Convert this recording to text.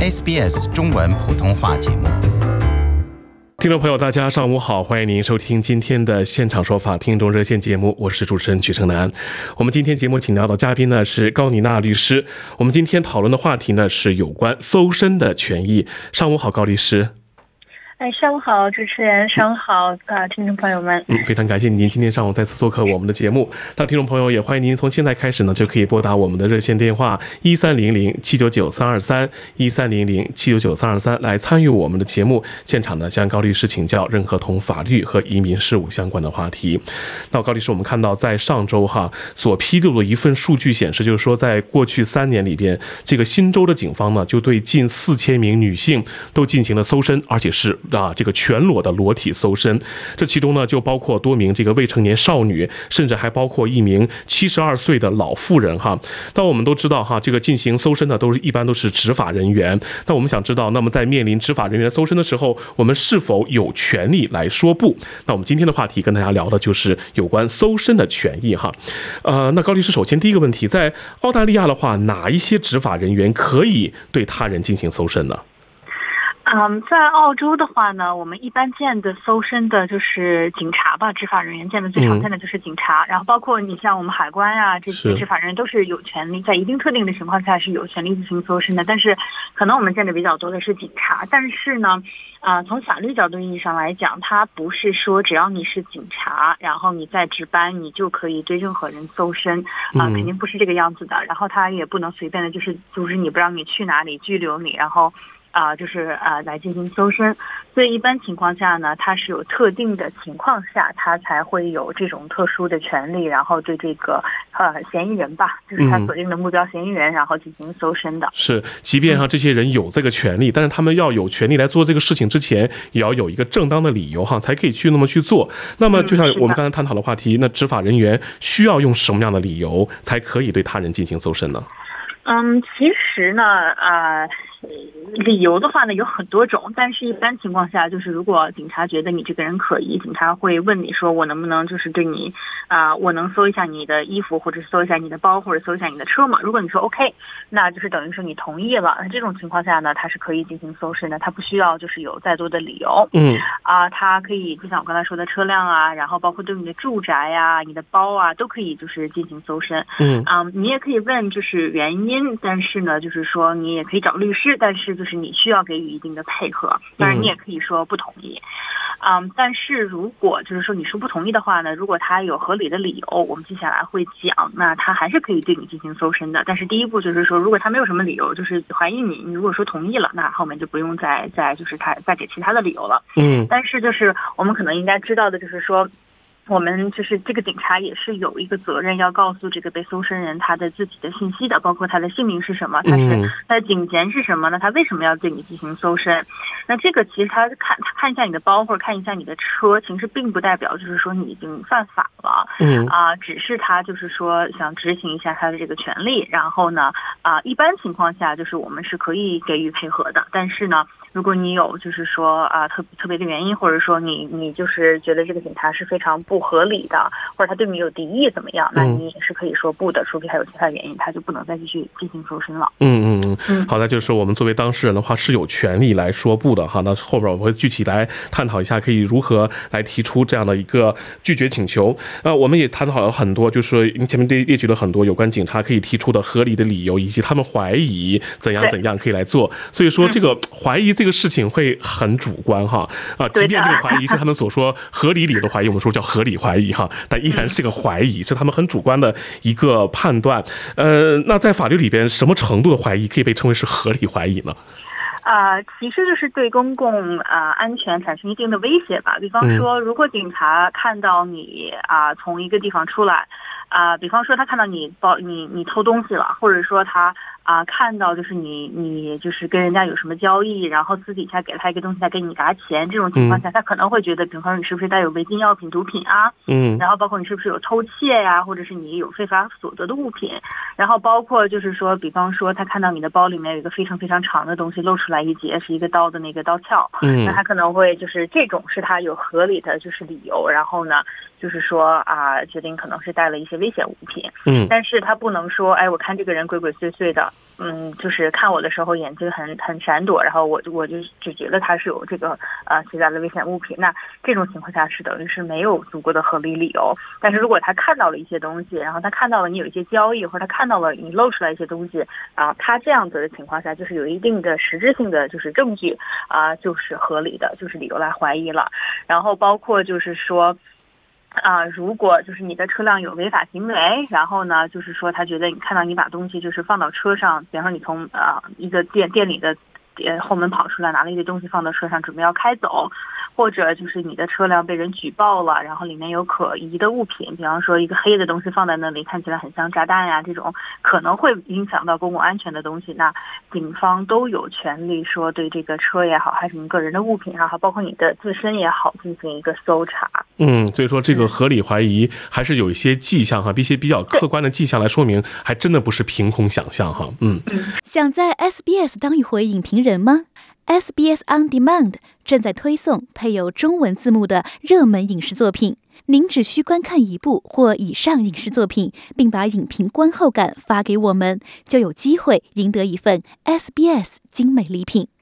SBS 中文普通话节目。 听众朋友大家上午好，欢迎您收听今天的现场说法听众热线节目，我是主持人曲成南。我们今天节目请到的嘉宾呢是高妮娜律师，我们今天讨论的话题呢是有关搜身的权益。上午好，高律师。 上午好，主持人，上午好，听众朋友们。 非常感谢您今天上午再次做客我们的节目。那听众朋友也欢迎您从现在开始呢，就可以拨打我们的热线电话1300-799-323，1300-799-323来参与我们的节目现场呢，向高律师请教任何同法律和移民事务相关的话题。那高律师，我们看到在上周所披露的一份数据显示，就是说在过去3年里边，这个新州的警方呢就对近4000名女性都进行了搜身，而且是这个全裸的裸体搜身，这其中呢就包括多名这个未成年少女，甚至还包括一名72岁的老妇人但我们都知道这个进行搜身的一般都是执法人员。那我们想知道，那么在面临执法人员搜身的时候，我们是否有权利来说不？那我们今天的话题跟大家聊的就是有关搜身的权益那高律师，首先第一个问题，在澳大利亚的话，哪一些执法人员可以对他人进行搜身呢？ 在澳洲的话呢，我们一般见的搜身的就是警察吧，执法人员见的最常见的就是警察，然后包括你像我们海关这些执法人员都是有权利，在一定特定的情况下是有权利进行搜身的，但是可能我们见的比较多的是警察。但是呢，从法律角度意义上来讲，它不是说只要你是警察，然后你在值班，你就可以对任何人搜身肯定不是这个样子的。然后他也不能随便的就是阻止你，不让你去哪里，拘留你，然后来进行搜身。所以一般情况下呢，它是有特定的情况下，它才会有这种特殊的权利，然后对这个嫌疑人吧，就是他锁定的目标嫌疑人，然后进行搜身的。 是，即便这些人有这个权利，但是他们要有权利来做这个事情之前，也要有一个正当的理由才可以去那么去做。那么就像我们刚才探讨的话题，那执法人员需要用什么样的理由才可以对他人进行搜身呢？ 其实呢，理由的话呢有很多种，但是一般情况下就是如果警察觉得你这个人可疑，警察会问你说我能不能就是对你我能搜一下你的衣服，或者搜一下你的包，或者搜一下你的车吗？如果你说 OK， 那就是等于说你同意了。这种情况下呢，他是可以进行搜身的，他不需要就是有再多的理由。他可以就像我刚才说的车辆然后包括对你的住宅你的包都可以就是进行搜身。你也可以问就是原因，但是呢就是说你也可以找律师，但是就是你需要给予一定的配合，当然你也可以说不同意。但是如果就是说你说不同意的话呢，如果他有合理的理由，我们接下来会讲，那他还是可以对你进行搜身的。但是第一步就是说，如果他没有什么理由，就是怀疑你如果说同意了，那后面就不用再就是他再给其他的理由了。但是就是我们可能应该知道的就是说，我们就是这个警察也是有一个责任要告诉这个被搜身人他的自己的信息的，包括他的姓名是什么，他的警衔是什么呢？他为什么要对你进行搜身？那这个其实他看一下你的包或者看一下你的车，其实并不代表就是说你已经犯法了。只是他就是说想执行一下他的这个权利，然后呢一般情况下就是我们是可以给予配合的。但是呢，如果你有就是说特别的原因，或者说你就是觉得这个警察是非常不合理的，或者他对你有敌意怎么样，那你也是可以说不的，除非他有其他原因，他就不能再继续进行搜身了。 好的，就是我们作为当事人的话是有权利来说不的那后面我们会具体来探讨一下可以如何来提出这样的一个拒绝请求。我们也探讨了很多，就是说您前面列举了很多有关警察可以提出的合理的理由，以及他们怀疑怎样可以来做。所以说这个怀疑这个事情会很主观即便这个怀疑是他们所说合理的怀疑，我们说叫合理怀疑但依然是个怀疑，是他们很主观的一个判断。那在法律里边，什么程度的怀疑可以被称为是合理怀疑呢？ 其实就是对公共安全产生一定的威胁吧。比方说，如果警察看到你从一个地方出来，比方说他看到你偷东西了，或者说他看到就是你就是跟人家有什么交易，然后私底下给他一个东西，他给你拿钱，这种情况下，他可能会觉得，比方说你是不是带有违禁药品、毒品然后包括你是不是有偷窃呀，或者是你有非法所得的物品，然后包括就是说，比方说他看到你的包里面有一个非常非常长的东西露出来一截，是一个刀的那个刀鞘，那他可能会就是这种是他有合理的就是理由，然后呢就是说决定可能是带了一些危险物品，但是他不能说，哎，我看这个人鬼鬼祟祟的， 就是看我的时候眼睛很闪躲，然后我就觉得他是有这个携带的危险物品。那这种情况下是等于是没有足够的合理理由。但是如果他看到了一些东西，然后他看到了你有一些交易，或者他看到了你露出来一些东西他这样子的情况下，就是有一定的实质性的就是证据就是合理的，就是理由来怀疑了。然后包括就是说如果就是你的车辆有违法行为，然后呢，就是说他觉得你看到你把东西就是放到车上，比方说你从一个店里的后门跑出来，拿了一些东西放到车上，准备要开走，或者就是你的车辆被人举报了，然后里面有可疑的物品，比方说一个黑的东西放在那里，看起来很像炸弹呀，这种可能会影响到公共安全的东西，那警方都有权利说对这个车也好，还是你个人的物品也好，包括你的自身也好，进行一个搜查。 所以说这个合理怀疑还是有一些迹象一些比较客观的迹象来说明，还真的不是凭空想象想在 SBS 当一回影评人吗？ SBS On Demand 正在推送配有中文字幕的热门影视作品，您只需观看一部或以上影视作品，并把影评观后感发给我们，就有机会赢得一份 SBS 精美礼品。